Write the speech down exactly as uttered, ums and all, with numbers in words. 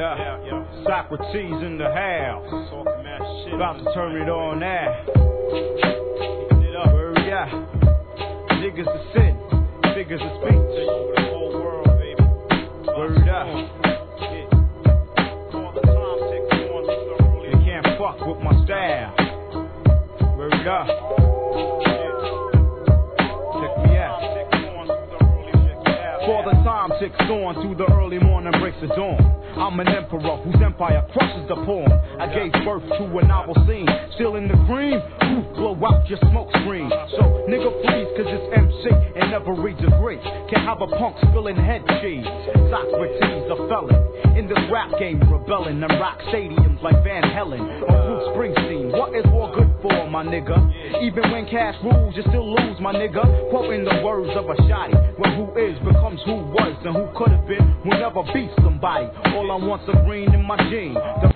up. Yeah, yeah. Socrates in the house. Talking mad shit. About to turn it on now. Keeping it up. Word up. Niggas are sin. Figures of speech. Take over the whole world, baby. Word up. Yeah. All the time ticks on, Mister Early. You can't fuck with my style. Word up. Check me out. For the time ticks on through the early morning breaks the dawn. I'm an emperor whose empire crushes the pawn. I gave birth to a novel scene. Still in the green, ooh, blow out your smoke screen. So nigga freeze, cause it's M C in every degree. Can't have a punk spilling head cheese. Socrates a felon in this rap game, rebelling and rock stadiums like Van Halen or Bruce Springsteen. What is war good for, my nigga? Even when cash rules, you still lose, my nigga. Quoting the words of a shotty, when who is becomes who was and who could have been will never beat somebody. All I want's a green in my jeans.